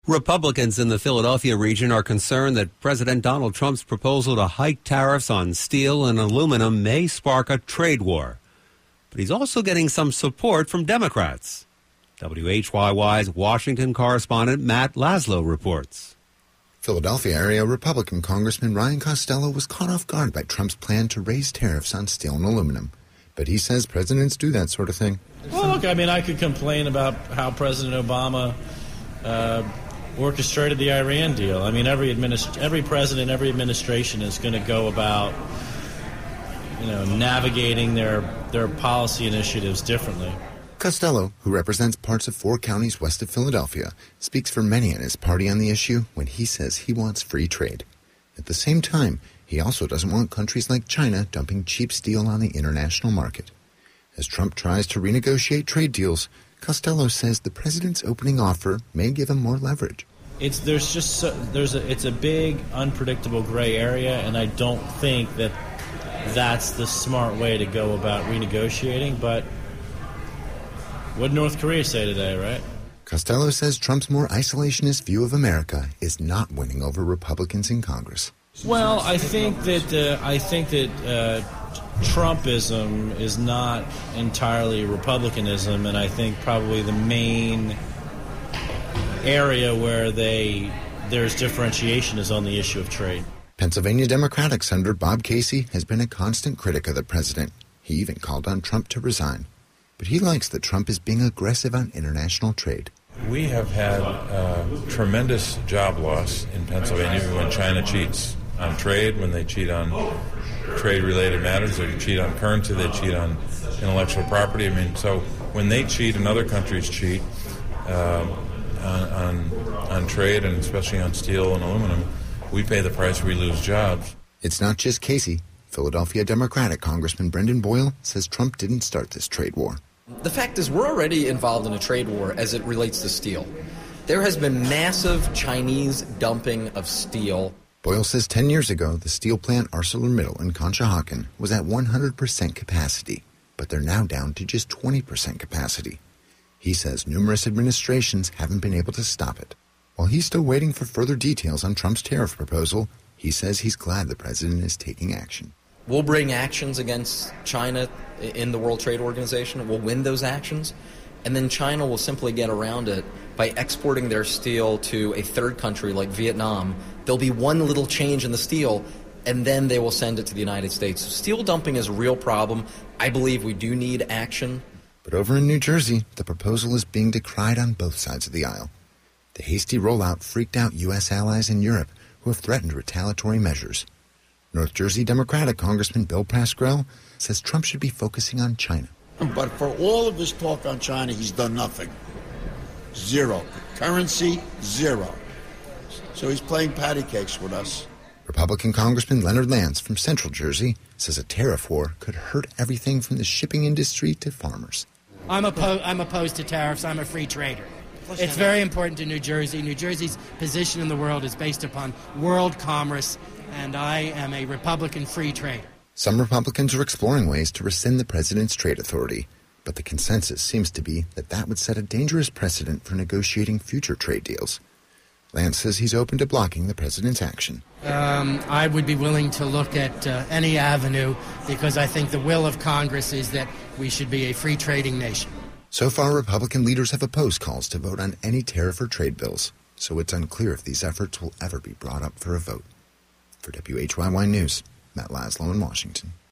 Republicans in the Philadelphia region are concerned that President Donald Trump's proposal to hike tariffs on steel and aluminum may spark a trade war. But he's also getting some support from Democrats. WHYY's Washington correspondent Matt Laszlo reports. Philadelphia area Republican Congressman Ryan Costello was caught off guard by Trump's plan to raise tariffs on steel and aluminum. But he says presidents do that sort of thing. Well, look, I could complain about how President Obama orchestrated the Iran deal. Every president, every administration is going to go about, navigating their policy initiatives differently. Costello, who represents parts of 4 counties west of Philadelphia, speaks for many in his party on the issue when he says he wants free trade. At the same time, he also doesn't want countries like China dumping cheap steel on the international market. As Trump tries to renegotiate trade deals, Costello says the president's opening offer may give him more leverage. It's a big, unpredictable gray area, and I don't think that's the smart way to go about renegotiating. But what did North Korea say today, right? Costello says Trump's more isolationist view of America is not winning over Republicans in Congress. Well, I think that Trumpism is not entirely Republicanism, and I think probably the main area where there's differentiation is on the issue of trade. Pennsylvania Democratic Senator Bob Casey has been a constant critic of the president. He even called on Trump to resign. But he likes that Trump is being aggressive on international trade. We have had tremendous job loss in Pennsylvania when China cheats on trade, when they cheat on trade-related matters, they cheat on currency, they cheat on intellectual property. So when they cheat and other countries cheat on trade, and especially on steel and aluminum, we pay the price, we lose jobs. It's not just Casey. Philadelphia Democratic Congressman Brendan Boyle says Trump didn't start this trade war. The fact is, we're already involved in a trade war as it relates to steel. There has been massive Chinese dumping of steel. Boyle says 10 years ago, the steel plant ArcelorMittal in Conshohocken was at 100% capacity, but they're now down to just 20% capacity. He says numerous administrations haven't been able to stop it. While he's still waiting for further details on Trump's tariff proposal, he says he's glad the president is taking action. We'll bring actions against China in the World Trade Organization. We'll win those actions. And then China will simply get around it by exporting their steel to a third country like Vietnam. There'll be one little change in the steel, and then they will send it to the United States. Steel dumping is a real problem. I believe we do need action. But over in New Jersey, the proposal is being decried on both sides of the aisle. The hasty rollout freaked out U.S. allies in Europe who have threatened retaliatory measures. North Jersey Democratic Congressman Bill Pascrell says Trump should be focusing on China. But for all of his talk on China, he's done nothing. Zero. Currency, zero. So he's playing patty cakes with us. Republican Congressman Leonard Lance from Central Jersey says a tariff war could hurt everything from the shipping industry to farmers. I'm opposed to tariffs. I'm a free trader. It's very important to New Jersey. New Jersey's position in the world is based upon world commerce, and I am a Republican free trader. Some Republicans are exploring ways to rescind the president's trade authority, but the consensus seems to be that would set a dangerous precedent for negotiating future trade deals. Lance says he's open to blocking the president's action. I would be willing to look at any avenue because I think the will of Congress is that we should be a free trading nation. So far, Republican leaders have opposed calls to vote on any tariff or trade bills, so it's unclear if these efforts will ever be brought up for a vote. For WHYY News, Matt Laszlo in Washington.